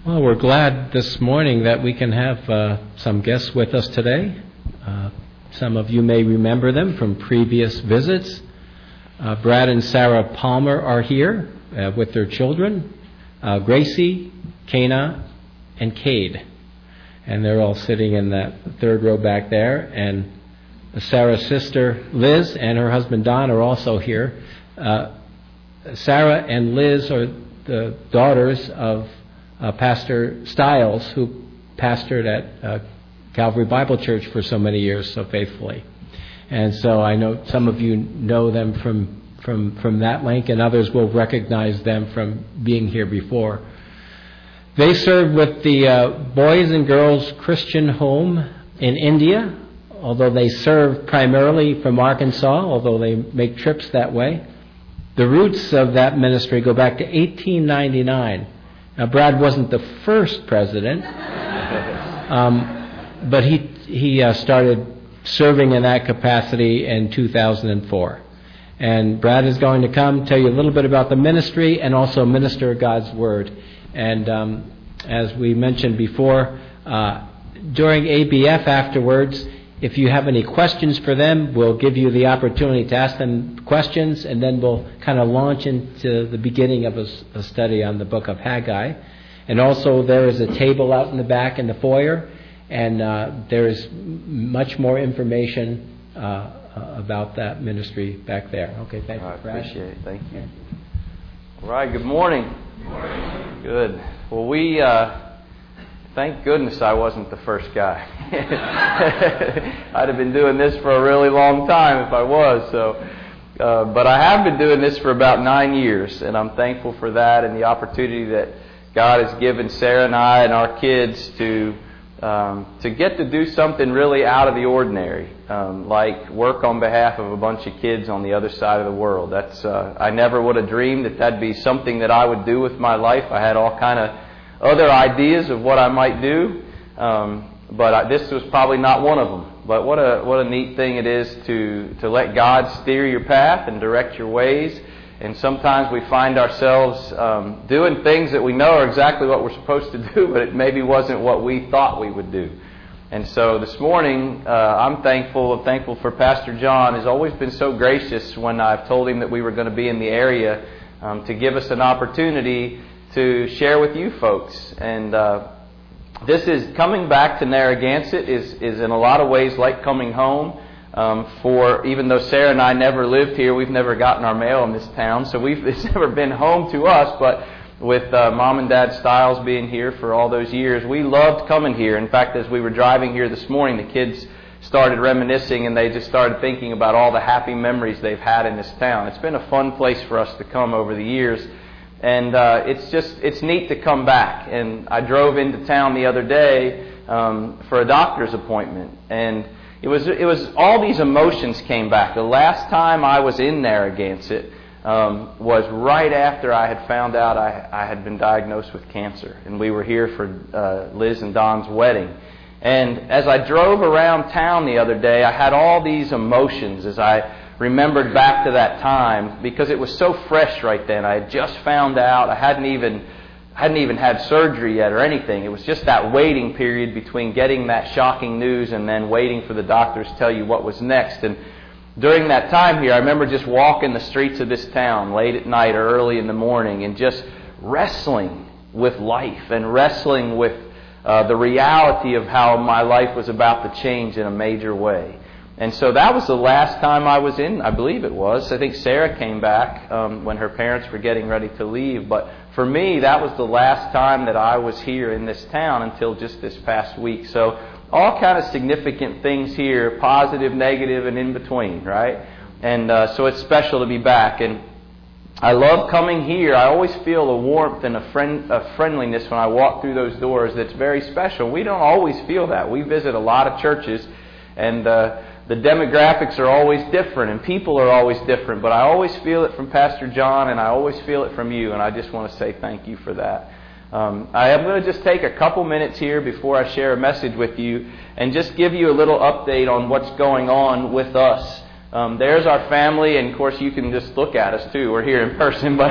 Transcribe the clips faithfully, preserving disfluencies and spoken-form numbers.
Well, we're glad this morning that we can have uh, some guests with us today. Uh, some of you may remember them from previous visits. Uh, Brad and Sarah Palmer are here uh, with their children, uh, Gracie, Kana, and Cade. And they're all sitting in that third row back there. And Sarah's sister, Liz, and her husband, Don, are also here. Uh, Sarah and Liz are the daughters of Uh, Pastor Stiles, who pastored at uh, Calvary Bible Church for so many years, so faithfully. And so I know some of you know them from from from that link, and others will recognize them from being here before. They served with the uh, Boys and Girls Christian Home in India, although they serve primarily from Arkansas, although they make trips that way. The roots of that ministry go back to eighteen ninety-nine. Now, Brad wasn't the first president, um, but he he uh, started serving in that capacity in two thousand four. And Brad is going to come tell you a little bit about the ministry and also minister God's Word. And um, as we mentioned before, uh, during A B F afterwards, if you have any questions for them, we'll give you the opportunity to ask them questions, and then we'll kind of launch into the beginning of a, a study on the book of Haggai. And also there is a table out in the back in the foyer, and uh, there is much more information uh, about that ministry back there. Okay, thank you, I Brad. appreciate it. Thank you. All right, good morning. Good morning. Good. Well, we... Uh, Thank goodness I wasn't the first guy. I'd have been doing this for a really long time if I was. So, uh, but I have been doing this for about nine years, and I'm thankful for that and the opportunity that God has given Sarah and I and our kids to um, to get to do something really out of the ordinary, um, like work on behalf of a bunch of kids on the other side of the world. That's uh, I never would have dreamed that that'd be something that I would do with my life. I had all kind of other ideas of what I might do, um, but I, this was probably not one of them. But what a what a neat thing it is to to let God steer your path and direct your ways. And sometimes we find ourselves um, doing things that we know are exactly what we're supposed to do, but it maybe wasn't what we thought we would do. And so this morning, uh, I'm thankful thankful for Pastor John. He's always been so gracious when I've told him that we were going to be in the area um, to give us an opportunity to share with you folks. And uh, this is coming back to Narragansett is, is in a lot of ways like coming home. Um, for even though Sarah and I never lived here, we've never gotten our mail in this town, so we've it's never been home to us. But with uh, Mom and Dad Stiles being here for all those years, we loved coming here. In fact, as we were driving here this morning, the kids started reminiscing, and they just started thinking about all the happy memories they've had in this town. It's been a fun place for us to come over the years. And uh, it's just, it's neat to come back. And I drove into town the other day um, for a doctor's appointment. And it was, it was, all these emotions came back. The last time I was in Narragansett um, was right after I had found out I, I had been diagnosed with cancer. And we were here for uh, Liz and Don's wedding. And as I drove around town the other day, I had all these emotions as I remembered back to that time, because it was so fresh right then. I had just found out. I hadn't even hadn't even had surgery yet or anything. It was just that waiting period between getting that shocking news and then waiting for the doctors to tell you what was next. And during that time here, I remember just walking the streets of this town late at night or early in the morning and just wrestling with life and wrestling with uh, the reality of how my life was about to change in a major way. And so that was the last time I was in, I believe it was. I think Sarah came back um, when her parents were getting ready to leave. But for me, that was the last time that I was here in this town until just this past week. So all kind of significant things here, positive, negative, and in between, right? And uh, so it's special to be back. And I love coming here. I always feel a warmth and a, friend, a friendliness when I walk through those doors that's very special. We don't always feel that. We visit a lot of churches, and uh, the demographics are always different, and people are always different. But I always feel it from Pastor John, and I always feel it from you, and I just want to say thank you for that. Um, I am going to just take a couple minutes here before I share a message with you and just give you a little update on what's going on with us Um, there's our family, and of course you can just look at us too. We're here in person, but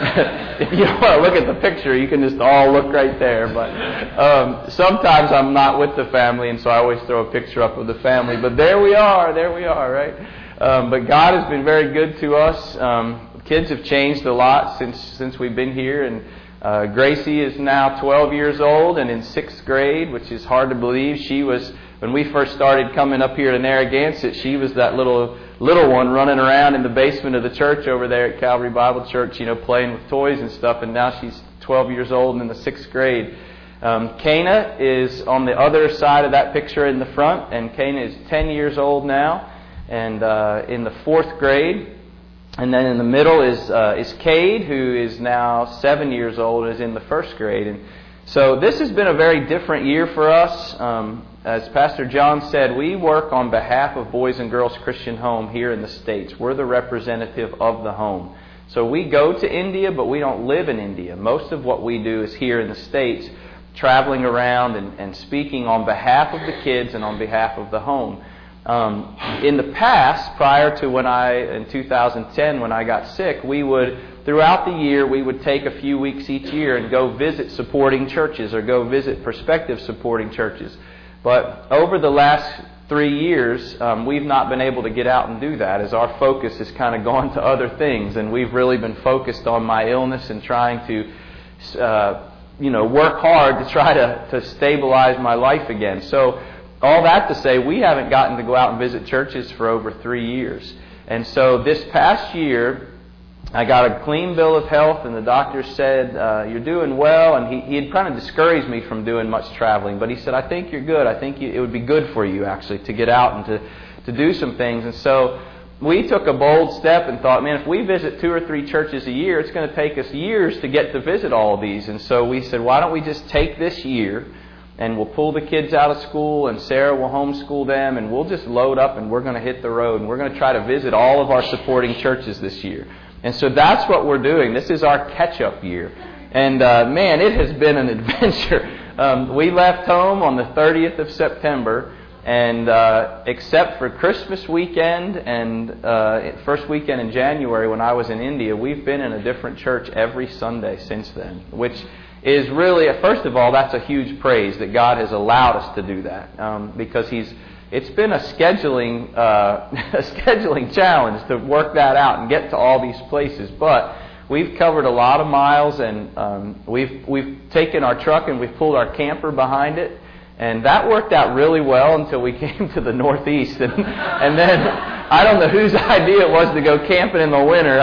if you want to look at the picture, you can just all look right there. But um, sometimes I'm not with the family, and so I always throw a picture up of the family. But there we are, there we are, right? Um, but God has been very good to us. Um, kids have changed a lot since since we've been here, and uh, Gracie is now twelve years old and in sixth grade, which is hard to believe. She was. When we first started coming up here to Narragansett, she was that little little one running around in the basement of the church over there at Calvary Bible Church, you know, playing with toys and stuff. And now she's twelve years old and in the sixth grade. Um, Kana is on the other side of that picture in the front, and Kana is ten years old now and uh, in the fourth grade. And then in the middle is uh, is Cade, who is now seven years old and is in the first grade. And so this has been a very different year for us. Um, as Pastor John said, we work on behalf of Boys and Girls Christian Home here in the States. We're the representative of the home. So we go to India, but we don't live in India. Most of what we do is here in the States, traveling around and, and speaking on behalf of the kids and on behalf of the home. Um, in the past, prior to when I, in two thousand ten, when I got sick, we would, throughout the year, we would take a few weeks each year and go visit supporting churches or go visit prospective supporting churches. But over the last three years, um, we've not been able to get out and do that, as our focus has kind of gone to other things, and we've really been focused on my illness and trying to, uh, you know, work hard to try to, to stabilize my life again. So all that to say, we haven't gotten to go out and visit churches for over three years. And so this past year, I got a clean bill of health, and the doctor said, uh, you're doing well. And he, he had kind of discouraged me from doing much traveling. But he said, I think you're good. I think you, it would be good for you, actually, to get out and to, to do some things. And so we took a bold step and thought, man, if we visit two or three churches a year, it's going to take us years to get to visit all of these. And so we said, why don't we just take this year, and we'll pull the kids out of school, and Sarah will homeschool them, and we'll just load up, and we're going to hit the road, and we're going to try to visit all of our supporting churches this year. And so that's what we're doing. This is our catch-up year. And, uh, man, it has been an adventure. Um, we left home on the thirtieth of September, and uh, except for Christmas weekend and uh, first weekend in January when I was in India, we've been in a different church every Sunday since then, which is really, first of all, that's a huge praise that God has allowed us to do that, um, because He's. It's been a scheduling uh, a scheduling challenge to work that out and get to all these places, but we've covered a lot of miles, and um, we've we've taken our truck and we've pulled our camper behind it, and that worked out really well until we came to the Northeast, and and then I don't know whose idea it was to go camping in the winter,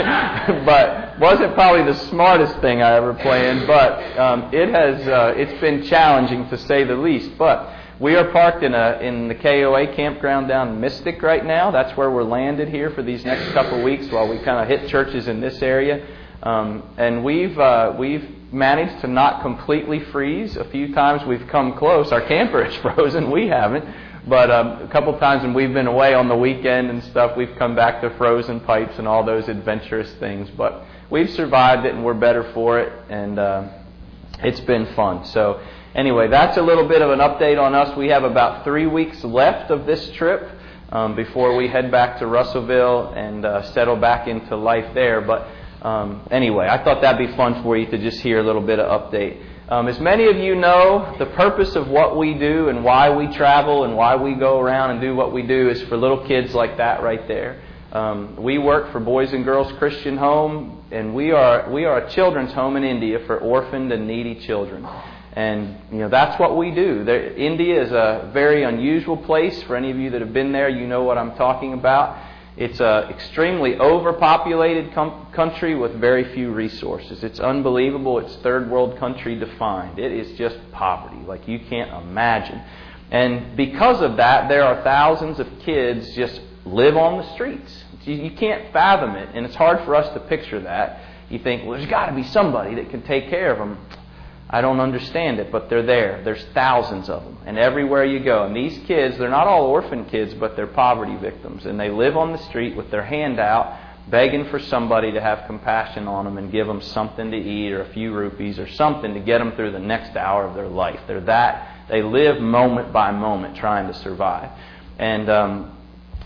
but wasn't probably the smartest thing I ever planned, but um, it has uh, it's been challenging to say the least, but. We are parked in a in the K O A campground down in Mystic right now. That's where we're landed here for these next couple of weeks while we kind of hit churches in this area. Um, and we've uh, we've managed to not completely freeze. A few times we've come close. Our camper is frozen. We haven't. But um, a couple times when we've been away on the weekend and stuff, we've come back to frozen pipes and all those adventurous things. But we've survived it, and we're better for it. And uh, it's been fun. So. Anyway, that's a little bit of an update on us. We have about three weeks left of this trip um, before we head back to Russellville and uh, settle back into life there. But um, anyway, I thought that'd be fun for you to just hear a little bit of update. Um, as many of you know, the purpose of what we do and why we travel and why we go around and do what we do is for little kids like that right there. Um, we work for Boys and Girls Christian Home, and we are we are a children's home in India for orphaned and needy children. And, you know, that's what we do. There, India is a very unusual place. For any of you that have been there, you know what I'm talking about. It's an extremely overpopulated com- country with very few resources. It's unbelievable. It's third world country defined. It is just poverty, like you can't imagine. And because of that, there are thousands of kids just live on the streets. You, you can't fathom it, and it's hard for us to picture that. You think, well, there's got to be somebody that can take care of them. I don't understand it, but they're there. There's thousands of them, and everywhere you go. And these kids, they're not all orphan kids, but they're poverty victims. And they live on the street with their hand out, begging for somebody to have compassion on them and give them something to eat or a few rupees or something to get them through the next hour of their life. They're that. They live moment by moment trying to survive. And um,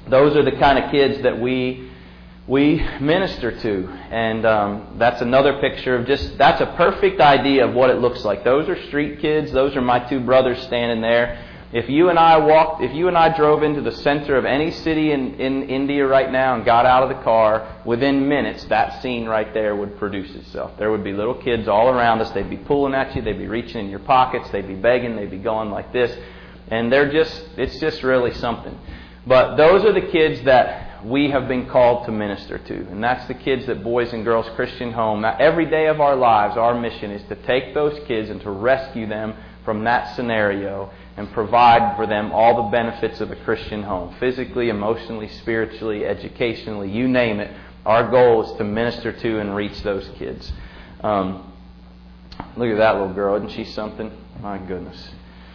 those are the kind of kids that we we minister to. And um, that's another picture of just, that's a perfect idea of what it looks like. Those are street kids. Those are my two brothers standing there. If you and I walked, if you and I drove into the center of any city in, in India right now and got out of the car, within minutes, that scene right there would produce itself. There would be little kids all around us. They'd be pulling at you. They'd be reaching in your pockets. They'd be begging. They'd be going like this. And they're just, it's just really something. But those are the kids that we have been called to minister to. And that's the kids that Boys and Girls Christian Home, every day of our lives, our mission is to take those kids and to rescue them from that scenario and provide for them all the benefits of a Christian home. Physically, emotionally, spiritually, educationally, you name it. Our goal is to minister to and reach those kids. Um, look at that little girl. Isn't she something? My goodness.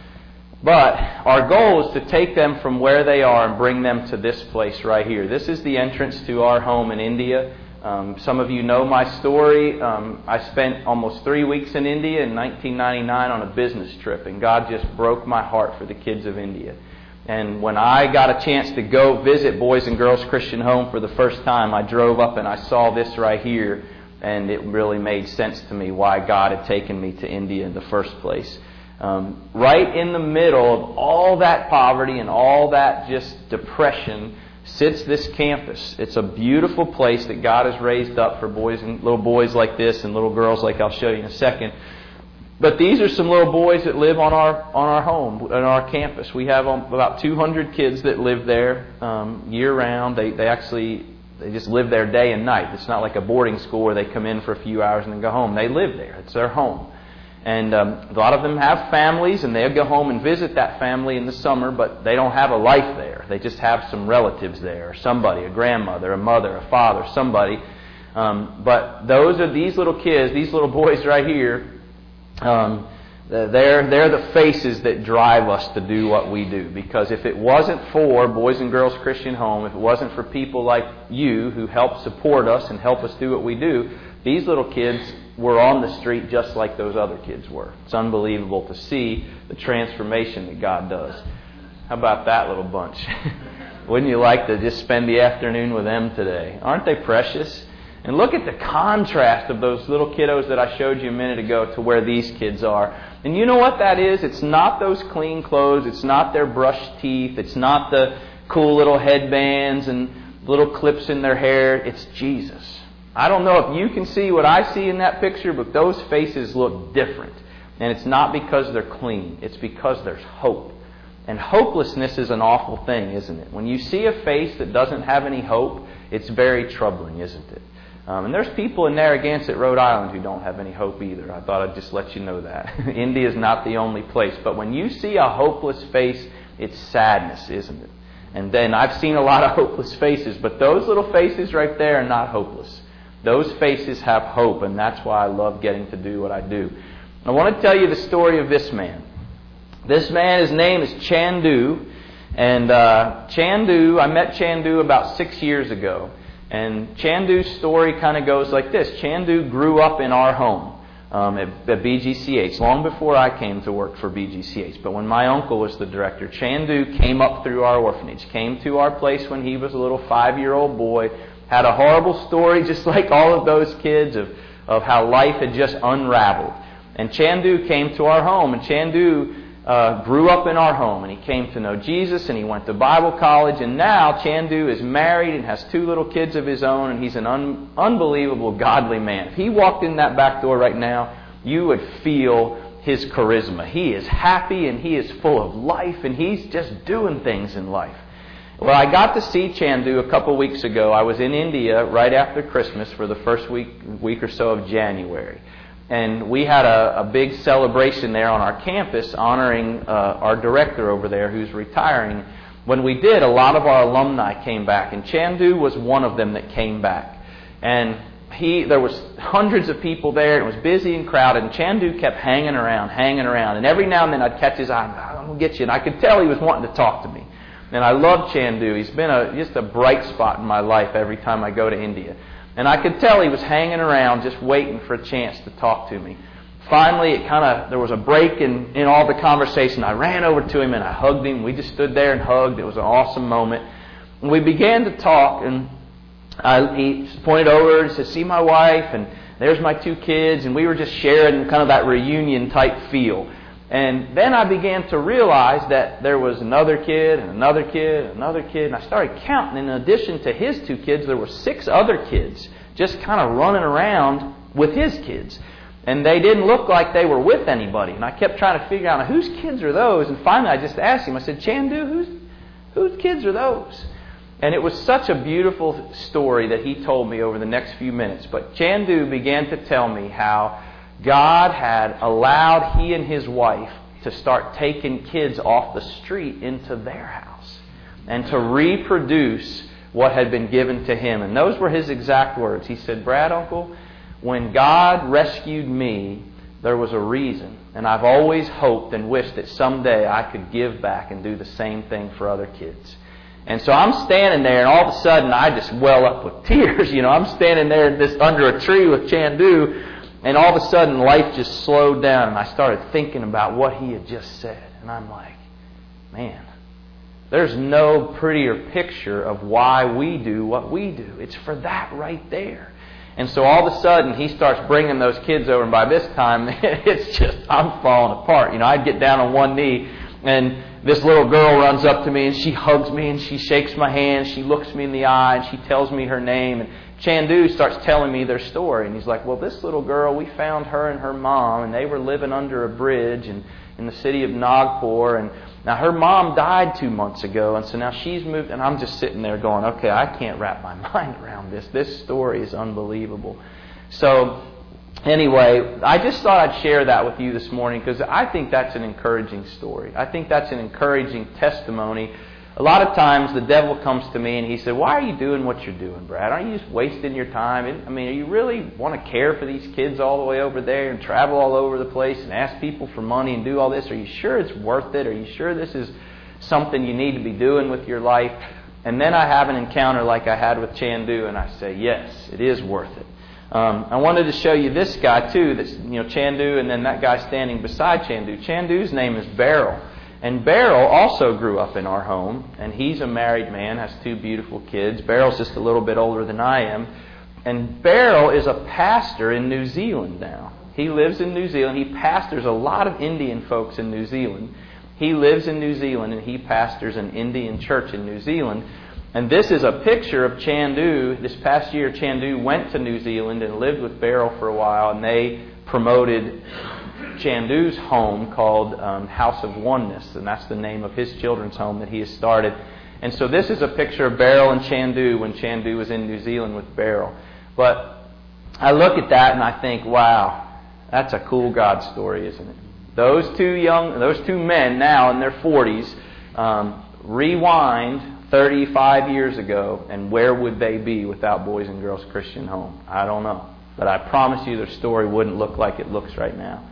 But our goal is to take them from where they are and bring them to this place right here. This is the entrance to our home in India. Um, some of you know my story. Um, I spent almost three weeks in India in nineteen ninety-nine on a business trip, and God just broke my heart for the kids of India. And when I got a chance to go visit Boys and Girls Christian Home for the first time, I drove up and I saw this right here, and it really made sense to me why God had taken me to India in the first place. Um, right in the middle of all that poverty and all that just depression sits this campus. It's a beautiful place that God has raised up for boys and little boys like this and little girls like I'll show you in a second. But these are some little boys that live on our on our home, on our campus. We have about two hundred kids that live there um, year round. They they actually they just live there day and night. It's not like a boarding school where they come in for a few hours and then go home. They live there. It's their home. And um, a lot of them have families, and they'll go home and visit that family in the summer, but they don't have a life there. They just have some relatives there, or somebody, a grandmother, a mother, a father, somebody. Um, but those are these little kids, these little boys right here. Um, they're they're the faces that drive us to do what we do. Because if it wasn't for Boys and Girls Christian Home, if it wasn't for people like you who help support us and help us do what we do, these little kids were on the street just like those other kids were. It's unbelievable to see the transformation that God does. How about that little bunch? Wouldn't you like to just spend the afternoon with them today? Aren't they precious? And look at the contrast of those little kiddos that I showed you a minute ago to where these kids are. And you know what that is? It's not those clean clothes. It's not their brushed teeth. It's not the cool little headbands and little clips in their hair. It's Jesus. I don't know if you can see what I see in that picture, but those faces look different. And it's not because they're clean. It's because there's hope. And hopelessness is an awful thing, isn't it? When you see a face that doesn't have any hope, it's very troubling, isn't it? Um, and there's people in Narragansett, Rhode Island, who don't have any hope either. I thought I'd just let you know that. India is not the only place. But when you see a hopeless face, it's sadness, isn't it? And then I've seen a lot of hopeless faces, but those little faces right there are not hopeless. Those faces have hope, and that's why I love getting to do what I do. I want to tell you the story of this man. This man, his name is Chandu, and uh, Chandu, I met Chandu about six years ago. And Chandu's story kind of goes like this. Chandu grew up in our home um, at, at B G C H, long before I came to work for B G C H. But when my uncle was the director, Chandu came up through our orphanage, came to our place when he was a little five-year-old boy, had a horrible story just like all of those kids of, of how life had just unraveled. And Chandu came to our home, and Chandu uh, grew up in our home, and he came to know Jesus, and he went to Bible college, and now Chandu is married and has two little kids of his own, and he's an un- unbelievable godly man. If he walked in that back door right now, you would feel his charisma. He is happy, and he is full of life, and he's just doing things in life. Well, I got to see Chandu a couple weeks ago. I was in India right after Christmas for the first week week or so of January. And we had a, a big celebration there on our campus honoring uh, our director over there who's retiring. When we did, a lot of our alumni came back, and Chandu was one of them that came back. And he, there was hundreds of people there. It was busy and crowded, and Chandu kept hanging around, hanging around. And every now and then I'd catch his eye, I'm going to get you. And I could tell he was wanting to talk to me. And I love Chandu. He's been a, just a bright spot in my life every time I go to India. And I could tell he was hanging around just waiting for a chance to talk to me. Finally, it kind of there was a break in, in all the conversation. I ran over to him and I hugged him. We just stood there and hugged. It was an awesome moment. And we began to talk, and I, he pointed over and said, see my wife, and there's my two kids, and we were just sharing kind of that reunion type feel. And then I began to realize that there was another kid, and another kid, and another kid, and I started counting. In addition to his two kids, there were six other kids just kind of running around with his kids. And they didn't look like they were with anybody. And I kept trying to figure out, whose kids are those? And finally I just asked him, I said, Chandu, whose, whose kids are those? And it was such a beautiful story that he told me over the next few minutes. But Chandu began to tell me how God had allowed he and his wife to start taking kids off the street into their house and to reproduce what had been given to him. And those were his exact words. He said, Brad, Uncle, when God rescued me, there was a reason. And I've always hoped and wished that someday I could give back and do the same thing for other kids. And so I'm standing there, and all of a sudden I just well up with tears. You know, I'm standing there this, under a tree with Chandu, and all of a sudden life just slowed down, and I started thinking about what he had just said. And I'm like, man, there's no prettier picture of why we do what we do. It's for that right there. And so all of a sudden, he starts bringing those kids over, and by this time, it's just, I'm falling apart. You know, I'd get down on one knee, and this little girl runs up to me, and she hugs me, and she shakes my hand, she looks me in the eye, and she tells me her name. And Chandu starts telling me their story, and he's like, well, this little girl, we found her and her mom, and they were living under a bridge in, in the city of Nagpur, and now her mom died two months ago, and so now she's moved, and I'm just sitting there going, okay, I can't wrap my mind around this. This story is unbelievable. So anyway, I just thought I'd share that with you this morning because I think that's an encouraging story. I think that's an encouraging testimony. A lot of times the devil comes to me and he said, why are you doing what you're doing, Brad? Aren't you just wasting your time? I mean, do you really want to care for these kids all the way over there and travel all over the place and ask people for money and do all this? Are you sure it's worth it? Are you sure this is something you need to be doing with your life? And then I have an encounter like I had with Chandu, and I say, yes, it is worth it. Um, I wanted to show you this guy too, that's, you know, Chandu, and then that guy standing beside Chandu. Chandu's name is Beryl. And Beryl also grew up in our home, and he's a married man, has two beautiful kids. Beryl's just a little bit older than I am. And Beryl is a pastor in New Zealand now. He lives in New Zealand. He pastors a lot of Indian folks in New Zealand. He lives in New Zealand, and he pastors an Indian church in New Zealand. And this is a picture of Chandu. This past year, Chandu went to New Zealand and lived with Beryl for a while, and they promoted Chandu's home called um, House of Oneness, and that's the name of his children's home that he has started. And so this is a picture of Beryl and Chandu when Chandu was in New Zealand with Beryl. But I look at that and I think, wow, that's a cool God story, isn't it? Those two young, those two men now in their forties, um, rewind thirty-five years ago, and where would they be without Boys and Girls Christian Home? I don't know. But I promise you their story wouldn't look like it looks right now.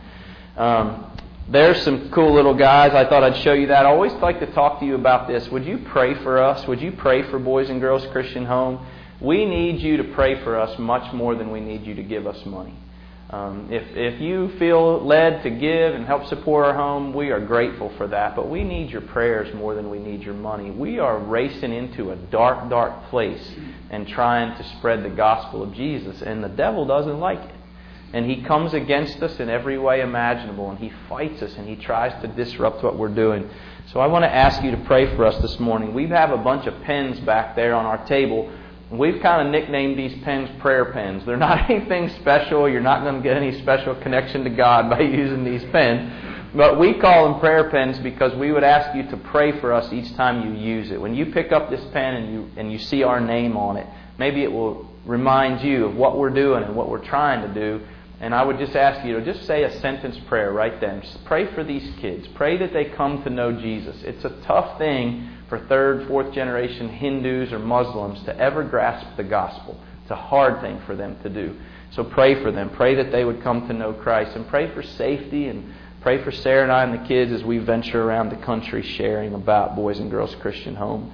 Um, there's some cool little guys. I thought I'd show you that. I always like to talk to you about this. Would you pray for us? Would you pray for Boys and Girls Christian Home? We need you to pray for us much more than we need you to give us money. Um, if, if you feel led to give and help support our home, we are grateful for that. But we need your prayers more than we need your money. We are racing into a dark, dark place and trying to spread the gospel of Jesus. And the devil doesn't like it. And he comes against us in every way imaginable. And he fights us and he tries to disrupt what we're doing. So I want to ask you to pray for us this morning. We have a bunch of pens back there on our table. We've kind of nicknamed these pens prayer pens. They're not anything special. You're not going to get any special connection to God by using these pens. But we call them prayer pens because we would ask you to pray for us each time you use it. When you pick up this pen and you and you see our name on it, maybe it will remind you of what we're doing and what we're trying to do. And I would just ask you to just say a sentence prayer right then. Just pray for these kids. Pray that they come to know Jesus. It's a tough thing for third, fourth generation Hindus or Muslims to ever grasp the gospel. It's a hard thing for them to do. So pray for them. Pray that they would come to know Christ. And pray for safety, and pray for Sarah and I and the kids as we venture around the country sharing about Boys and Girls Christian Home.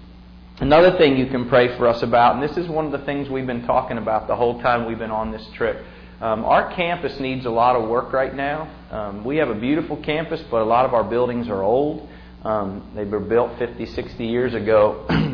Another thing you can pray for us about, and this is one of the things we've been talking about the whole time we've been on this trip. Um, our campus needs a lot of work right now. Um, we have a beautiful campus, but a lot of our buildings are old. Um, they were built fifty, sixty years ago.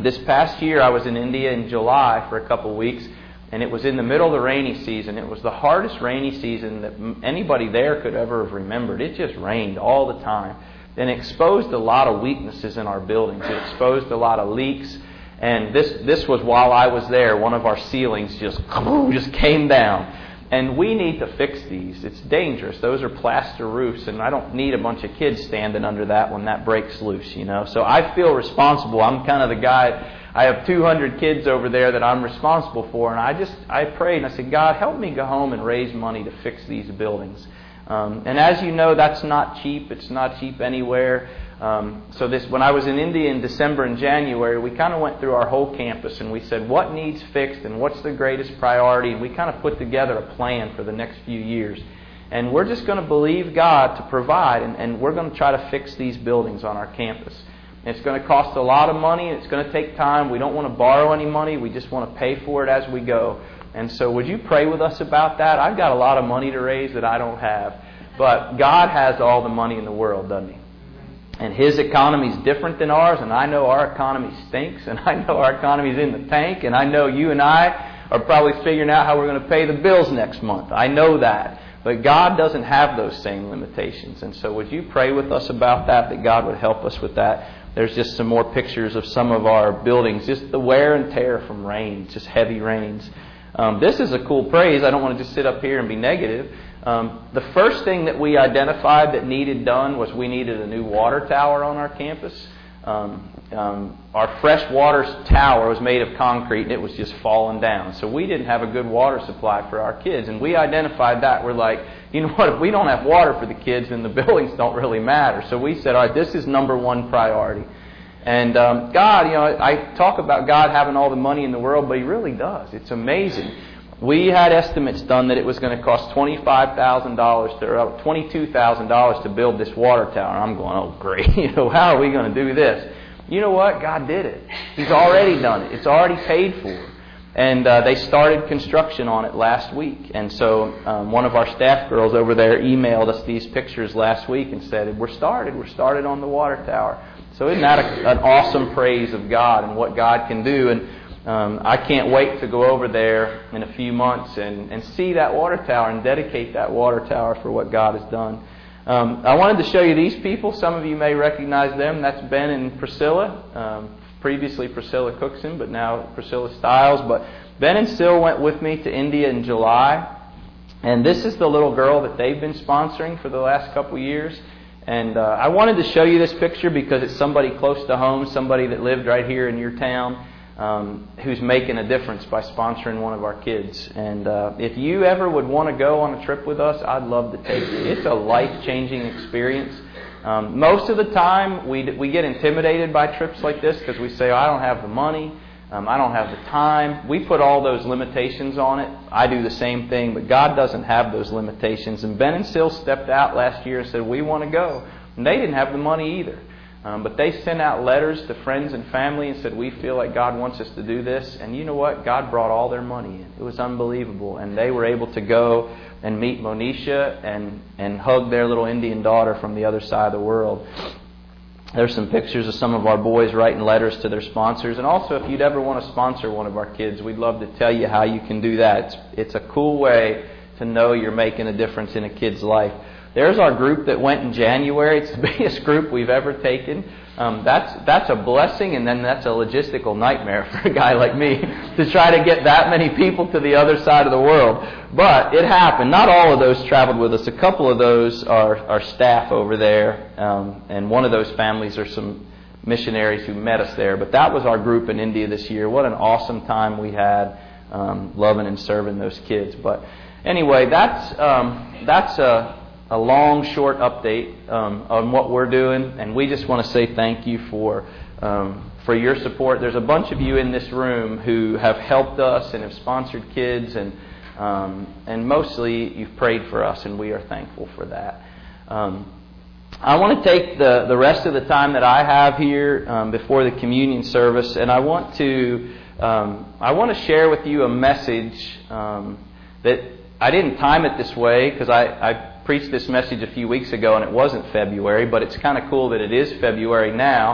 this past year, I was in India in July for a couple of weeks, and it was in the middle of the rainy season. It was the hardest rainy season that anybody there could ever have remembered. It just rained all the time. And it exposed a lot of weaknesses in our buildings. It exposed a lot of leaks. And this this was while I was there. One of our ceilings just, just came down. And we need to fix these. It's dangerous. Those are plaster roofs, and I don't need a bunch of kids standing under that when that breaks loose, you know. So I feel responsible. I'm kind of the guy. I have two hundred kids over there that I'm responsible for, and I just I prayed and I said, God, help me go home and raise money to fix these buildings. Um, and as you know, that's not cheap. It's not cheap anywhere. Um, so this, when I was in India in December and January, we kind of went through our whole campus and we said, what needs fixed and what's the greatest priority? And we kind of put together a plan for the next few years. And we're just going to believe God to provide, and, and we're going to try to fix these buildings on our campus. And it's going to cost a lot of money, and it's going to take time. We don't want to borrow any money. We just want to pay for it as we go. And so would you pray with us about that? I've got a lot of money to raise that I don't have. But God has all the money in the world, doesn't He? And His economy is different than ours, and I know our economy stinks, and I know our economy is in the tank, and I know you and I are probably figuring out how we're going to pay the bills next month. I know that. But God doesn't have those same limitations. And so would you pray with us about that, that God would help us with that? There's just some more pictures of some of our buildings, just the wear and tear from rain, just heavy rains. Um, this is a cool praise. I don't want to just sit up here and be negative. Um, the first thing that we identified that needed done was we needed a new water tower on our campus. Um, um, our fresh water tower was made of concrete and it was just falling down. So we didn't have a good water supply for our kids. And we identified that. We're like, you know what, if we don't have water for the kids, then the buildings don't really matter. So we said, all right, this is number one priority. And um, God, you know, I talk about God having all the money in the world, but He really does. It's amazing. We had estimates done that it was going to cost twenty-five thousand dollars to, or twenty-two thousand dollars to build this water tower. I'm going, oh great, you know, how are we going to do this? You know what? God did it. He's already done it. It's already paid for. And uh, they started construction on it last week. And so um, one of our staff girls over there emailed us these pictures last week and said, we're started. We're started on the water tower. So isn't that a, an awesome praise of God and what God can do? And um, I can't wait to go over there in a few months and, and see that water tower and dedicate that water tower for what God has done. Um, I wanted to show you these people. Some of you may recognize them. That's Ben and Priscilla. Um, previously Priscilla Cookson, but now Priscilla Stiles. But Ben and Sil went with me to India in July. And this is the little girl that they've been sponsoring for the last couple years. And uh, I wanted to show you this picture because it's somebody close to home, somebody that lived right here in your town, um, who's making a difference by sponsoring one of our kids. And uh, if you ever would want to go on a trip with us, I'd love to take you. It's a life-changing experience. Um, most of the time, we we get intimidated by trips like this because we say, oh, I don't have the money. Um, I don't have the time. We put all those limitations on it. I do the same thing, but God doesn't have those limitations. And Ben and Sil stepped out last year and said, we want to go. And they didn't have the money either. Um, but they sent out letters to friends and family and said, we feel like God wants us to do this. And you know what? God brought all their money in. It was unbelievable. And they were able to go and meet Monisha and, and hug their little Indian daughter from the other side of the world. There's some pictures of some of our boys writing letters to their sponsors. And also, if you'd ever want to sponsor one of our kids, we'd love to tell you how you can do that. It's, it's a cool way to know you're making a difference in a kid's life. There's our group that went in January. It's the biggest group we've ever taken. Um, that's that's a blessing, and then that's a logistical nightmare for a guy like me to try to get that many people to the other side of the world. But it happened. Not all of those traveled with us. A couple of those are, are staff over there, um, and one of those families are some missionaries who met us there. But that was our group in India this year. What an awesome time we had, um, loving and serving those kids. But anyway, that's um, that's a. a long, short update um, on what we're doing, and we just want to say thank you for um, for your support. There's a bunch of you in this room who have helped us and have sponsored kids, and um, and mostly you've prayed for us, and we are thankful for that. Um, I want to take the, the rest of the time that I have here um, before the communion service, and I want to um, I want to share with you a message um, that I didn't time it this way because I, I preached this message a few weeks ago and it wasn't February, but it's kind of cool that it is February now.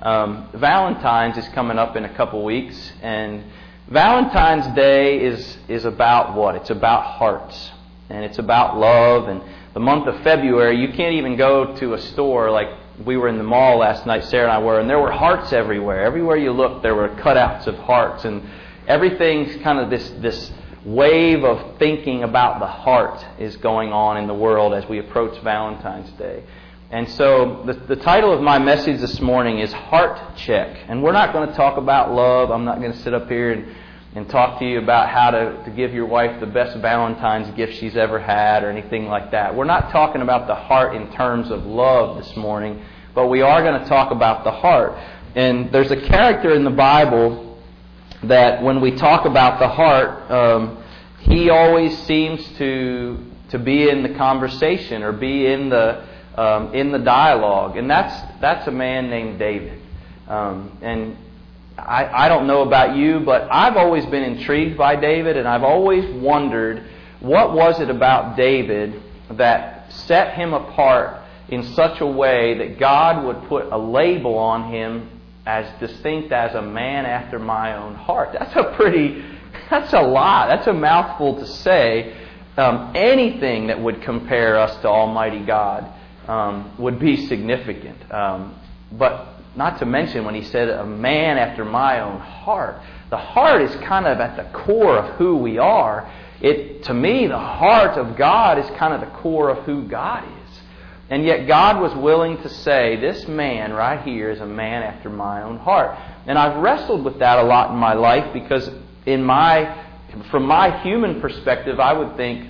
Um, Valentine's is coming up in a couple weeks, and Valentine's Day is is about what? It's about hearts, and it's about love. And the month of February, you can't even go to a store like we were in the mall last night, Sarah and I were, and there were hearts everywhere. Everywhere you looked, there were cutouts of hearts, and everything's kind of this this wave of thinking about the heart is going on in the world as we approach Valentine's Day. And so the, the title of my message this morning is Heart Check. And we're not going to talk about love. I'm not going to sit up here and, and talk to you about how to, to give your wife the best Valentine's gift she's ever had or anything like that. We're not talking about the heart in terms of love this morning, but we are going to talk about the heart. And there's a character in the Bible that when we talk about the heart, um, he always seems to to be in the conversation or be in the Um, in the dialogue, and that's that's a man named David. Um, and I, I don't know about you, but I've always been intrigued by David, and I've always wondered what was it about David that set him apart in such a way that God would put a label on him as distinct as a man after my own heart. That's a pretty, that's a lot. That's a mouthful to say. Um, anything that would compare us to Almighty God Um, would be significant. Um, but not to mention when he said, a man after my own heart. The heart is kind of at the core of who we are. It, to me, the heart of God is kind of the core of who God is. And yet God was willing to say, this man right here is a man after my own heart. And I've wrestled with that a lot in my life because in my, from my human perspective, I would think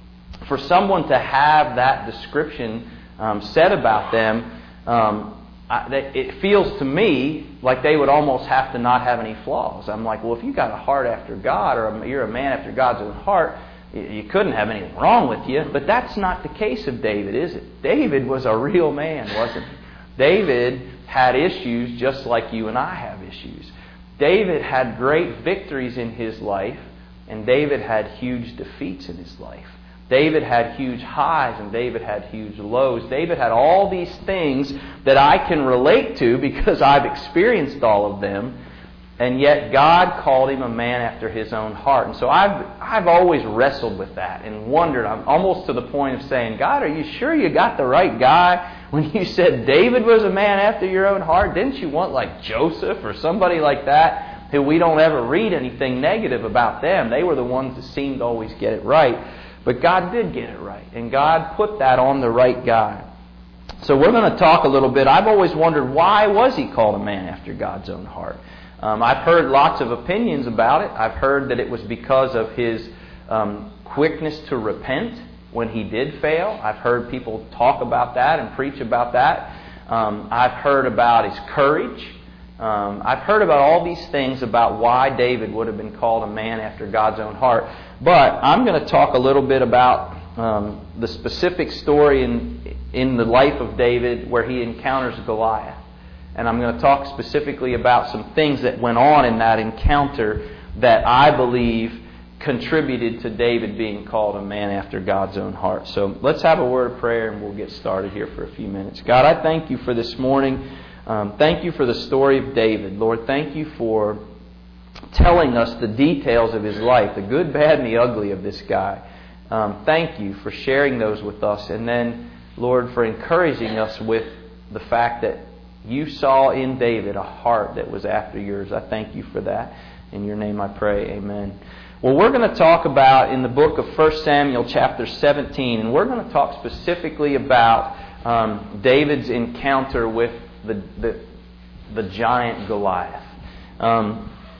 for someone to have that description Um, said about them, um, I, they, it feels to me like they would almost have to not have any flaws. I'm like, well, if you got a heart after God, or a, you're a man after God's own heart, you, you couldn't have anything wrong with you. But that's not the case of David, is it? David was a real man, wasn't he? David had issues just like you and I have issues. David had great victories in his life, and David had huge defeats in his life. David had huge highs and David had huge lows. David had all these things that I can relate to because I've experienced all of them. And yet God called him a man after his own heart. And so I've I've always wrestled with that and wondered. I'm almost to the point of saying, God, are you sure you got the right guy? When you said David was a man after your own heart, didn't you want like Joseph or somebody like that who we don't ever read anything negative about them? They were the ones that seemed to always get it right. But God did get it right, and God put that on the right guy. So we're going to talk a little bit. I've always wondered, why was he called a man after God's own heart? Um, I've heard lots of opinions about it. I've heard that it was because of his um, quickness to repent when he did fail. I've heard people talk about that and preach about that. Um, I've heard about his courage. Um, I've heard about all these things about why David would have been called a man after God's own heart. But I'm going to talk a little bit about um, the specific story in in the life of David where he encounters Goliath. And I'm going to talk specifically about some things that went on in that encounter that I believe contributed to David being called a man after God's own heart. So let's have a word of prayer and we'll get started here for a few minutes. God, I thank you for this morning. Um, thank you for the story of David. Lord, thank you for telling us the details of his life, the good, bad, and the ugly of this guy. Um, thank you for sharing those with us. And then, Lord, for encouraging us with the fact that you saw in David a heart that was after yours. I thank you for that. In your name I pray, amen. Well, we're going to talk about in the book of First Samuel chapter seventeen, and we're going to talk specifically about um, David's encounter with the, the, the giant Goliath. Um,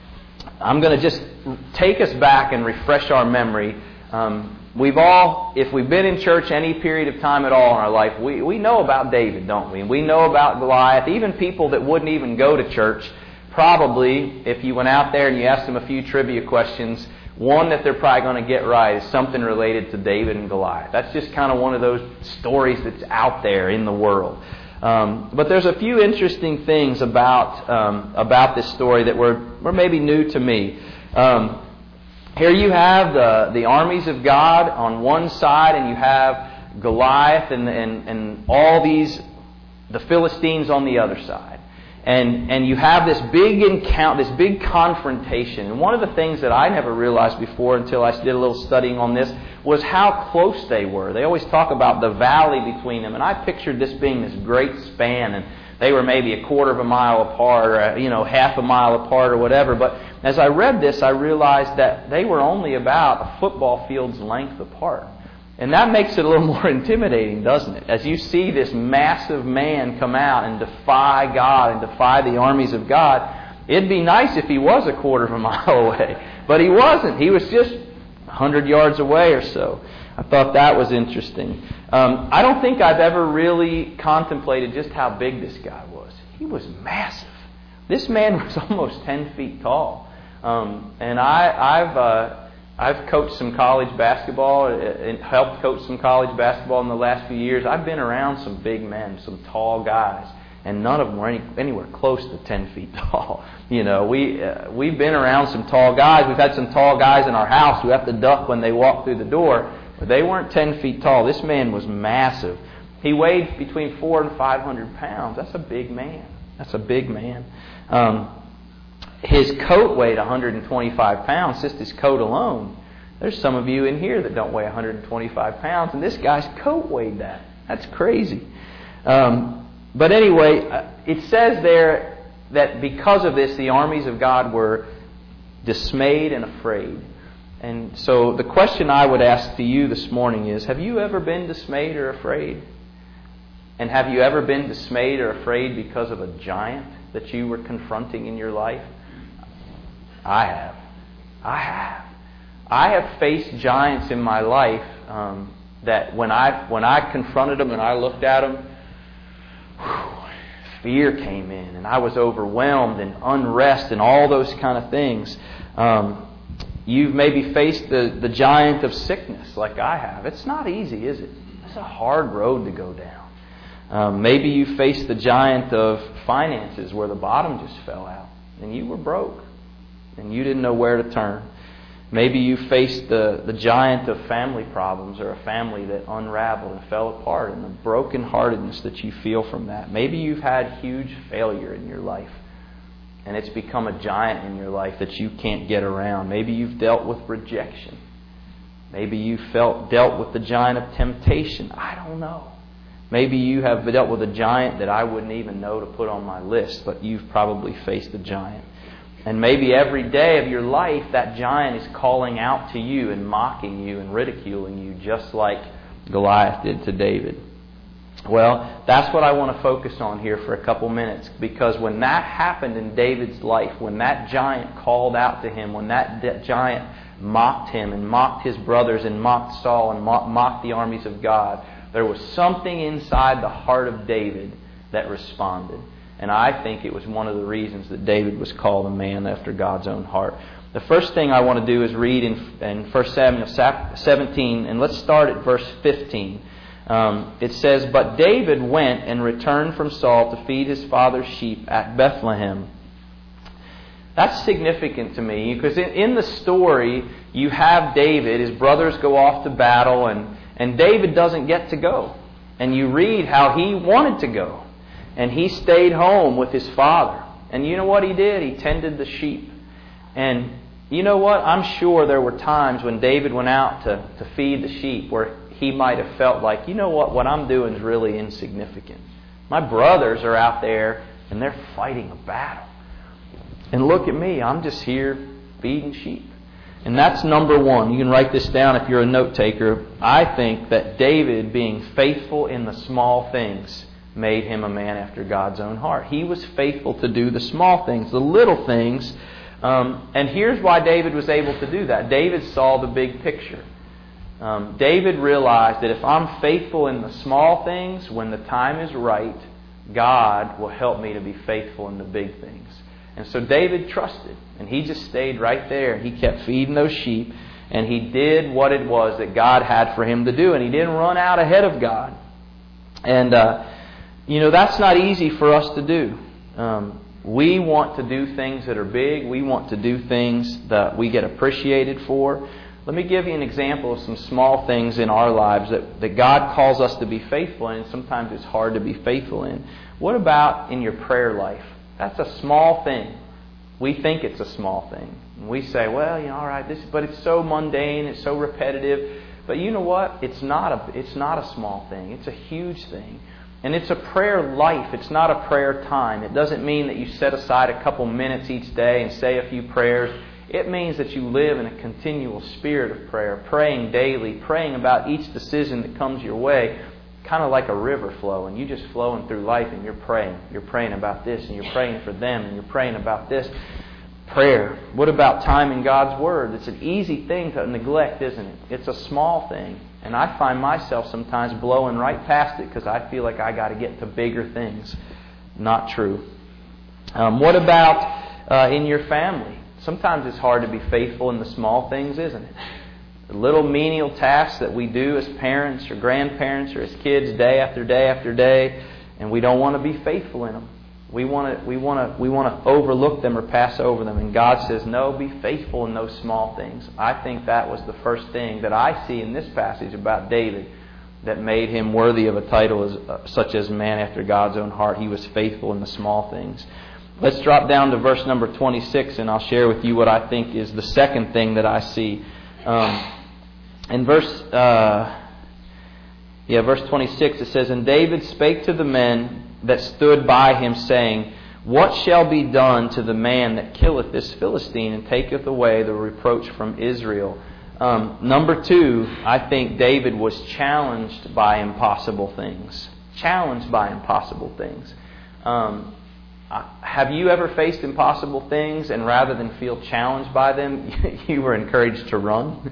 I'm going to just take us back and refresh our memory. Um, we've all, if we've been in church any period of time at all in our life, we, we know about David, don't we? We know about Goliath. Even people that wouldn't even go to church, probably, if you went out there and you asked them a few trivia questions, one that they're probably going to get right is something related to David and Goliath. That's just kind of one of those stories that's out there in the world. Um, but there's a few interesting things about um, about this story that were, were maybe new to me. Um, here you have the, the armies of God on one side, and you have Goliath and, and, and all these, the Philistines on the other side. And and you have this big encounter, this big confrontation. And one of the things that I never realized before until I did a little studying on this was how close they were. They always talk about the valley between them, and I pictured this being this great span, and they were maybe a quarter of a mile apart, or you know, half a mile apart, or whatever. But as I read this, I realized that they were only about a football field's length apart. And that makes it a little more intimidating, doesn't it? As you see this massive man come out and defy God and defy the armies of God, it'd be nice if he was a quarter of a mile away. But he wasn't. He was just a hundred yards away or so. I thought that was interesting. Um, I don't think I've ever really contemplated just how big this guy was. He was massive. This man was almost ten feet tall. Um, and I, I've... Uh, I've coached some college basketball and helped coach some college basketball in the last few years. I've been around some big men, some tall guys, and none of them were any, anywhere close to ten feet tall. You know, we, uh, we've been around some tall guys. We've had some tall guys in our house who have to duck when they walk through the door, but they weren't ten feet tall. This man was massive. He weighed between four and five hundred pounds. That's a big man. That's a big man. Um, His coat weighed one hundred twenty-five pounds, just his coat alone. There's some of you in here that don't weigh one hundred twenty-five pounds, and this guy's coat weighed that. That's crazy. Um, but anyway, it says there that because of this, the armies of God were dismayed and afraid. And so the question I would ask to you this morning is, have you ever been dismayed or afraid? And have you ever been dismayed or afraid because of a giant that you were confronting in your life? I have. I have. I have faced giants in my life um, that when I when I confronted them and I looked at them, whew, fear came in and I was overwhelmed and unrest and all those kind of things. Um, you've maybe faced the, the giant of sickness like I have. It's not easy, is it? It's a hard road to go down. Um, maybe you faced the giant of finances where the bottom just fell out and you were broke and you didn't know where to turn. Maybe you faced the, the giant of family problems or a family that unraveled and fell apart and the brokenheartedness that you feel from that. Maybe you've had huge failure in your life and it's become a giant in your life that you can't get around. Maybe you've dealt with rejection. Maybe you felt dealt with the giant of temptation. I don't know. Maybe you have dealt with a giant that I wouldn't even know to put on my list, but you've probably faced a giant. And maybe every day of your life, that giant is calling out to you and mocking you and ridiculing you, just like Goliath did to David. Well, that's what I want to focus on here for a couple minutes, because when that happened in David's life, when that giant called out to him, when that de- giant mocked him and mocked his brothers and mocked Saul and mo- mocked the armies of God, there was something inside the heart of David that responded. And I think it was one of the reasons that David was called a man after God's own heart. The first thing I want to do is read in, in First Samuel seventeen, and let's start at verse fifteen. Um, it says, "But David went and returned from Saul to feed his father's sheep at Bethlehem." That's significant to me, because in, in the story, you have David, his brothers go off to battle, and, and David doesn't get to go. And you read how he wanted to go. And he stayed home with his father. And you know what he did? He tended the sheep. And you know what? I'm sure there were times when David went out to, to feed the sheep where he might have felt like, you know what? What I'm doing is really insignificant. My brothers are out there and they're fighting a battle. And look at me. I'm just here feeding sheep. And that's number one. You can write this down if you're a note taker. I think that David, being faithful in the small things, made him a man after God's own heart. He was faithful to do the small things, the little things. Um, and here's why David was able to do that. David saw the big picture. Um, David realized that if I'm faithful in the small things, when the time is right, God will help me to be faithful in the big things. And so David trusted, and he just stayed right there, and he kept feeding those sheep, and he did what it was that God had for him to do, and he didn't run out ahead of God. And uh, You know, that's not easy for us to do. Um, we want to do things that are big. We want to do things that we get appreciated for. Let me give you an example of some small things in our lives that, that God calls us to be faithful in, and sometimes it's hard to be faithful in. What about in your prayer life? That's a small thing. We think it's a small thing. We say, well, you know, all right, this, but it's so mundane, it's so repetitive. But you know what? It's not a, it's not a small thing. It's a huge thing. And it's a prayer life. It's not a prayer time. It doesn't mean that you set aside a couple minutes each day and say a few prayers. It means that you live in a continual spirit of prayer, praying daily, praying about each decision that comes your way, kind of like a river flowing. You just flowing through life and you're praying. You're praying about this and you're praying for them and you're praying about this. Prayer. What about time in God's Word? It's an easy thing to neglect, isn't it? It's a small thing. And I find myself sometimes blowing right past it because I feel like I got to get to bigger things. Not true. Um, what about uh, in your family? Sometimes it's hard to be faithful in the small things, isn't it? The little menial tasks that we do as parents or grandparents or as kids day after day after day, and we don't want to be faithful in them. We want to we want to we want to overlook them or pass over them. And God says, no, be faithful in those small things. I think that was the first thing that I see in this passage about David that made him worthy of a title as, uh, such as man after God's own heart. He was faithful in the small things. Let's drop down to verse number twenty-six, and I'll share with you what I think is the second thing that I see. Um, in verse, uh, yeah, verse twenty-six, it says, "And David spake to the men that stood by him, saying, What shall be done to the man that killeth this Philistine and taketh away the reproach from Israel?" Um, number two, I think David was challenged by impossible things. Challenged by impossible things. Um, have you ever faced impossible things and rather than feel challenged by them, you were encouraged to run?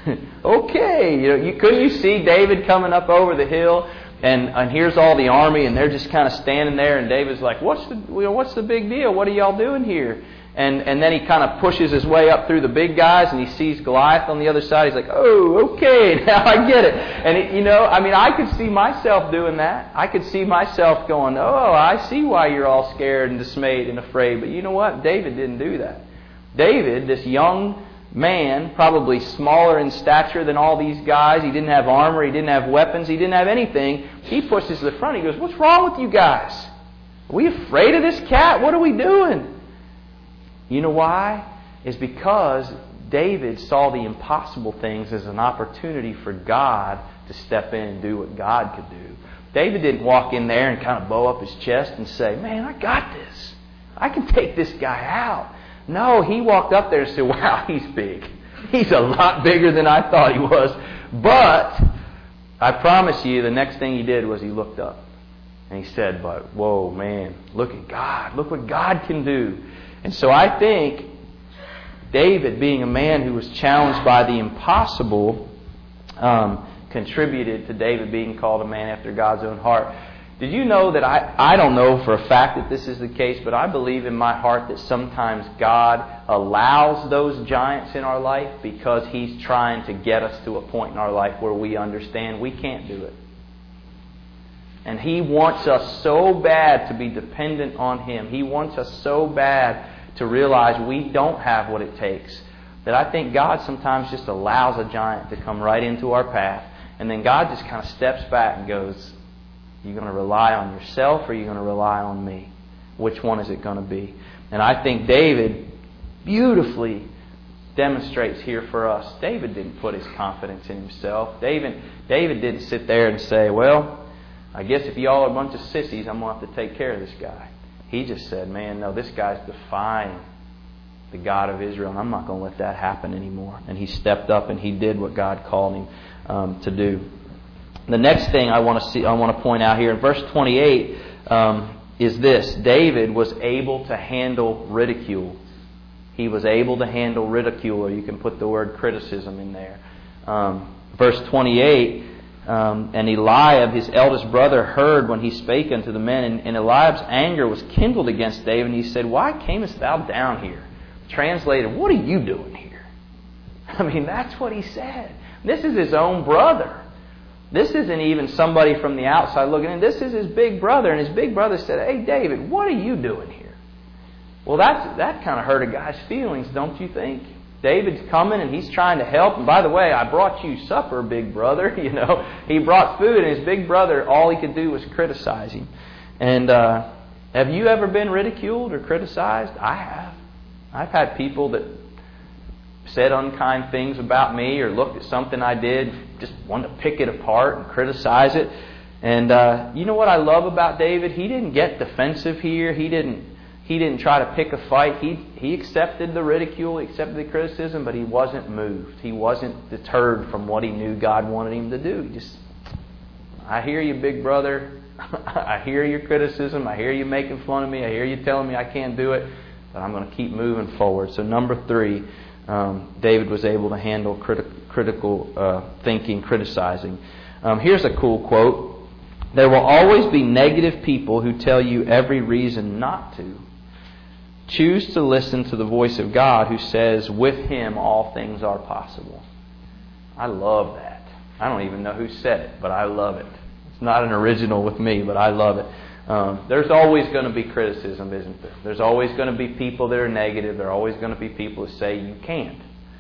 Okay, you know, you, couldn't you see David coming up over the hill? And, and here's all the army, and they're just kind of standing there. And David's like, "What's the you know, what's the big deal? What are y'all doing here?" And and then he kind of pushes his way up through the big guys, and he sees Goliath on the other side. He's like, "Oh, okay, now I get it." And it, you know, I mean, I could see myself doing that. I could see myself going, "Oh, I see why you're all scared and dismayed and afraid." But you know what? David didn't do that. David, this young man, probably smaller in stature than all these guys. He didn't have armor. He didn't have weapons. He didn't have anything. He pushes to the front. He goes, "What's wrong with you guys? Are we afraid of this cat? What are we doing?" You know why? It's because David saw the impossible things as an opportunity for God to step in and do what God could do. David didn't walk in there and kind of bow up his chest and say, "Man, I got this. I can take this guy out." No, he walked up there and said, "Wow, he's big. He's a lot bigger than I thought he was." But I promise you, the next thing he did was he looked up. And he said, "But, whoa, man, look at God. Look what God can do." And so I think David, being a man who was challenged by the impossible, um, contributed to David being called a man after God's own heart. Did you know that I, I don't know for a fact that this is the case, but I believe in my heart that sometimes God allows those giants in our life because He's trying to get us to a point in our life where we understand we can't do it. And He wants us so bad to be dependent on Him. He wants us so bad to realize we don't have what it takes, that I think God sometimes just allows a giant to come right into our path. And then God just kind of steps back and goes, "You going to rely on yourself or are you going to rely on me? Which one is it going to be?" And I think David beautifully demonstrates here for us. David didn't put his confidence in himself. David, David didn't sit there and say, "Well, I guess if y'all are a bunch of sissies, I'm going to have to take care of this guy." He just said, "Man, no, this guy's defying the God of Israel, and I'm not going to let that happen anymore." And he stepped up and he did what God called him um, to do. The next thing I want to see, I want to point out here in verse twenty-eight um, is this: David was able to handle ridicule. He was able to handle ridicule, or you can put the word criticism in there. Um, verse twenty-eight. Um, and Eliab, his eldest brother, heard when he spake unto the men. And, and Eliab's anger was kindled against David. And he said, "Why camest thou down here?" Translated, "What are you doing here?" I mean, that's what he said. This is his own brother. This isn't even somebody from the outside looking in. This is his big brother. And his big brother said, "Hey, David, what are you doing here?" Well, that's, that kind of hurt a guy's feelings, don't you think? David's coming and he's trying to help. And by the way, I brought you supper, big brother. You know, he brought food, and his big brother, all he could do was criticize him. And uh, Have you ever been ridiculed or criticized? I have. I've had people that said unkind things about me or looked at something I did, just wanted to pick it apart and criticize it. And uh, you know what I love about David? He didn't get defensive here. He didn't He didn't try to pick a fight. He he accepted the ridicule, he accepted the criticism, but he wasn't moved. He wasn't deterred from what he knew God wanted him to do. He just, I hear you, big brother. I hear your criticism. I hear you making fun of me. I hear you telling me I can't do it. But I'm going to keep moving forward. So number three, um, David was able to handle criti- critical uh, thinking, criticizing. Um, here's a cool quote. There will always be negative people who tell you every reason not to. Choose to listen to the voice of God who says, with Him all things are possible. I love that. I don't even know who said it, but I love it. It's not an original with me, but I love it. Um, there's always going to be criticism, isn't there? There's always going to be people that are negative. There are always going to be people who say you can't.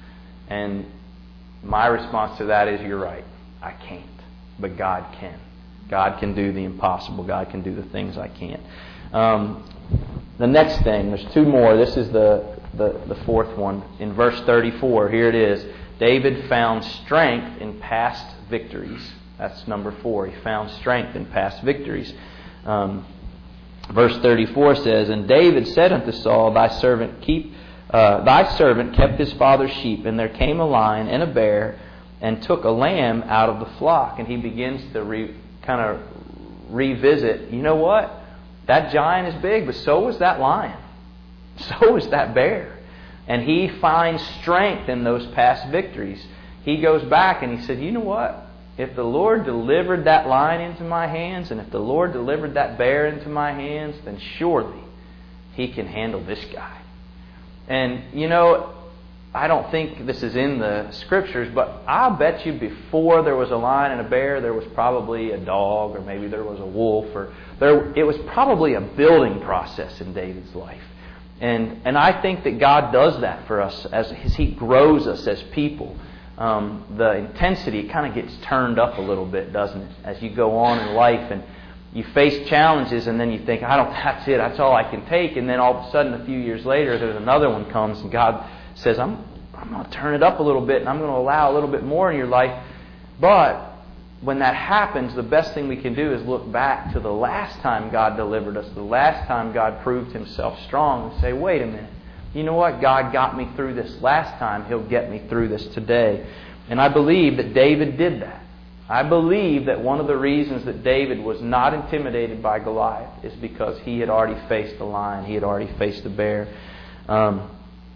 And my response to that is, you're right. I can't. But God can. God can do the impossible. God can do the things I can't. Um, the next thing, there's two more. This is the, the, the fourth one. In verse thirty-four, here it is. David found strength in past victories. That's number four. He found strength in past victories. Um, verse thirty-four says, And David said unto Saul, Thy servant keep, uh, thy servant kept his father's sheep, and there came a lion and a bear, and took a lamb out of the flock. And he begins to re, kind of revisit, you know what? That giant is big, but so was that lion. So was that bear. And he finds strength in those past victories. He goes back and he said, you know what? If the Lord delivered that lion into my hands, and if the Lord delivered that bear into my hands, then surely He can handle this guy. And, you know, I don't think this is in the Scriptures, but I'll bet you before there was a lion and a bear, there was probably a dog, or maybe there was a wolf, or there. It was probably a building process in David's life. And and I think that God does that for us as, as He grows us as people. Um, the intensity kind of gets turned up a little bit, doesn't it? As you go on in life and you face challenges, and then you think, I don't. That's it. That's all I can take. And then all of a sudden, a few years later, there's another one comes, and God says, I'm I'm going to turn it up a little bit, and I'm going to allow a little bit more in your life. But when that happens, the best thing we can do is look back to the last time God delivered us, the last time God proved Himself strong, and say, wait a minute. You know what? God got me through this last time. He'll get me through this today. And I believe that David did that. I believe that one of the reasons that David was not intimidated by Goliath is because he had already faced the lion. He had already faced the bear. Um,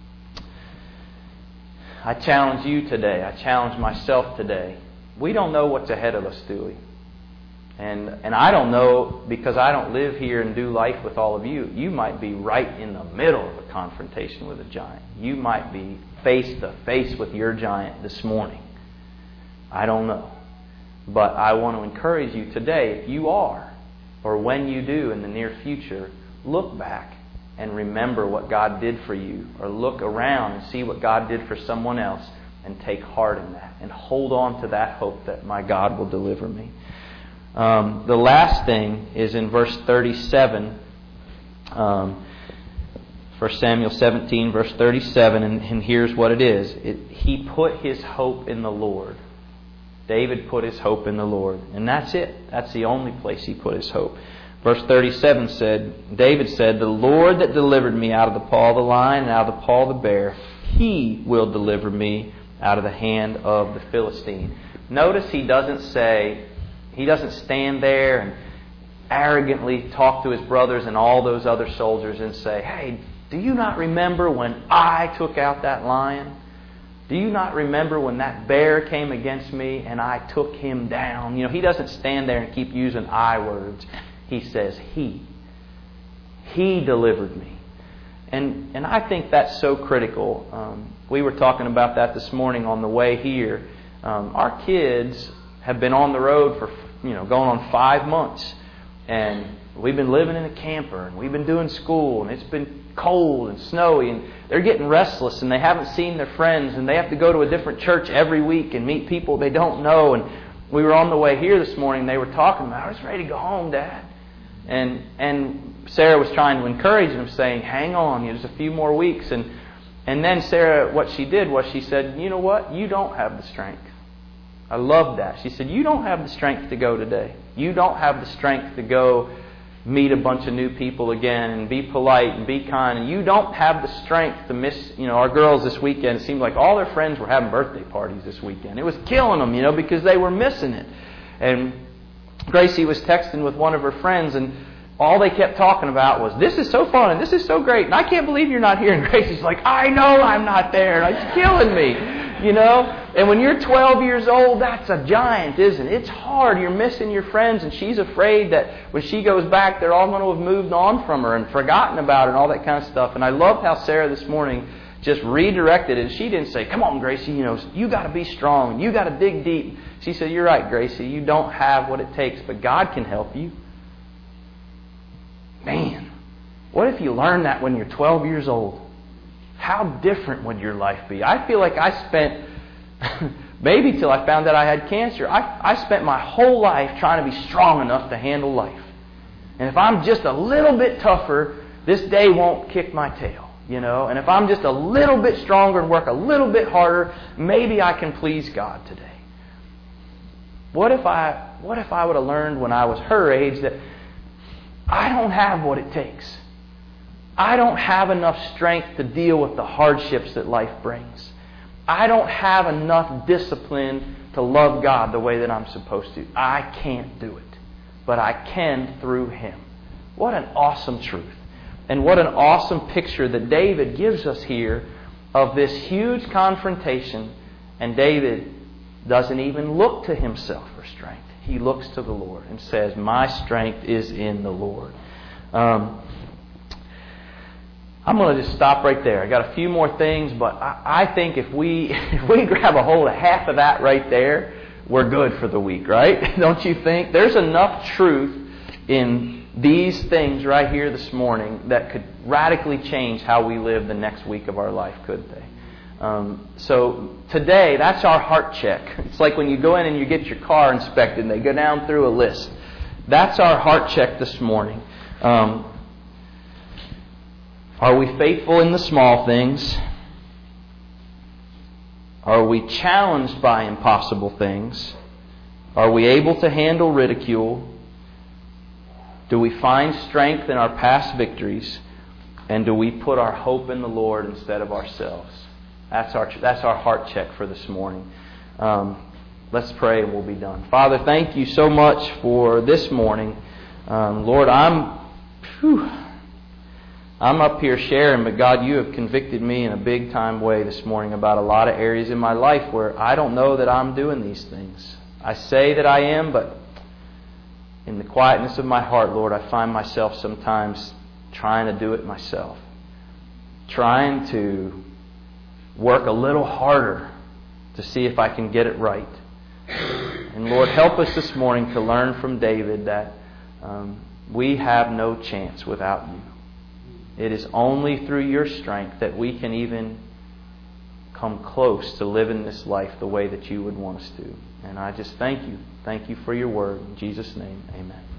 I challenge you today. I challenge myself today. We don't know what's ahead of us, do we? And and I don't know, because I don't live here and do life with all of you. You might be right in the middle of a confrontation with a giant. You might be face to face with your giant this morning. I don't know. But I want to encourage you today, if you are, or when you do in the near future, look back and remember what God did for you, or look around and see what God did for someone else, and take heart in that, and hold on to that hope that my God will deliver me. Um, the last thing is in verse thirty-seven, um, First Samuel seventeen, verse thirty-seven, and, and here's what it is. It, he put his hope in the Lord. David put his hope in the Lord. And that's it. That's the only place he put his hope. Verse thirty-seven said, David said, The Lord that delivered me out of the paw of the lion and out of the paw of the bear, He will deliver me out of the hand of the Philistine. Notice he doesn't say, he doesn't stand there and arrogantly talk to his brothers and all those other soldiers and say, hey, do you not remember when I took out that lion? Do you not remember when that bear came against me and I took him down? You know, he doesn't stand there and keep using I words. He says, He. He delivered me. And and I think that's so critical. Um, we were talking about that this morning on the way here. Um, our kids have been on the road for, you know, going on five months. And we've been living in a camper, and we've been doing school, and it's been cold and snowy, and they're getting restless, and they haven't seen their friends, and they have to go to a different church every week and meet people they don't know. And we were on the way here this morning, and they were talking about, I was ready to go home, Dad. And and Sarah was trying to encourage him, saying, hang on, there's a few more weeks. And, and then Sarah, what she did was she said, you know what? You don't have the strength. I love that. She said, you don't have the strength to go today. You don't have the strength to go meet a bunch of new people again and be polite and be kind. And you don't have the strength to miss, you know, our girls this weekend. It seemed like all their friends were having birthday parties this weekend. It was killing them, you know, because they were missing it. And Gracie was texting with one of her friends, and all they kept talking about was, this is so fun and this is so great, and I can't believe you're not here. And Gracie's like, I know I'm not there, and it's killing me, you know. And when you're twelve years old, that's a giant, isn't it? It's hard. You're missing your friends, and she's afraid that when she goes back, they're all going to have moved on from her and forgotten about her and all that kind of stuff. And I loved how Sarah this morning just redirected it. And she didn't say, come on, Gracie, you know, you got to be strong. You got to dig deep. She said, you're right, Gracie. You don't have what it takes, but God can help you. Man, what if you learned that when you're twelve years old? How different would your life be? I feel like I spent, maybe till I found out I had cancer, I, I spent my whole life trying to be strong enough to handle life. And if I'm just a little bit tougher, this day won't kick my tail, you know. And if I'm just a little bit stronger and work a little bit harder, maybe I can please God today. What if I, what if I would have learned when I was her age that I don't have what it takes. I don't have enough strength to deal with the hardships that life brings. I don't have enough discipline to love God the way that I'm supposed to. I can't do it. But I can through Him. What an awesome truth. And what an awesome picture that David gives us here of this huge confrontation. And David doesn't even look to himself for strength. He looks to the Lord and says, my strength is in the Lord. Um, I'm going to just stop right there. I got a few more things, but I, I think if we if we grab a hold of half of that right there, we're good for the week, right? Don't you think? There's enough truth in these things right here this morning that could radically change how we live the next week of our life, couldn't they? Um, so today, that's our heart check. It's like when you go in and you get your car inspected and they go down through a list. That's our heart check this morning. Um, are we faithful in the small things? Are we challenged by impossible things? Are we able to handle ridicule? Do we find strength in our past victories? And do we put our hope in the Lord instead of ourselves? That's our that's our heart check for this morning. Um, let's pray and we'll be done. Father, thank you so much for this morning. Um, Lord, I'm whew, I'm up here sharing, but God, you have convicted me in a big time way this morning about a lot of areas in my life where I don't know that I'm doing these things. I say that I am, but in the quietness of my heart, Lord, I find myself sometimes trying to do it myself. Trying to work a little harder to see if I can get it right. And Lord, help us this morning to learn from David that um, we have no chance without you. It is only through your strength that we can even come close to living this life the way that you would want us to. And I just thank you. Thank you for your word. In Jesus' name, amen.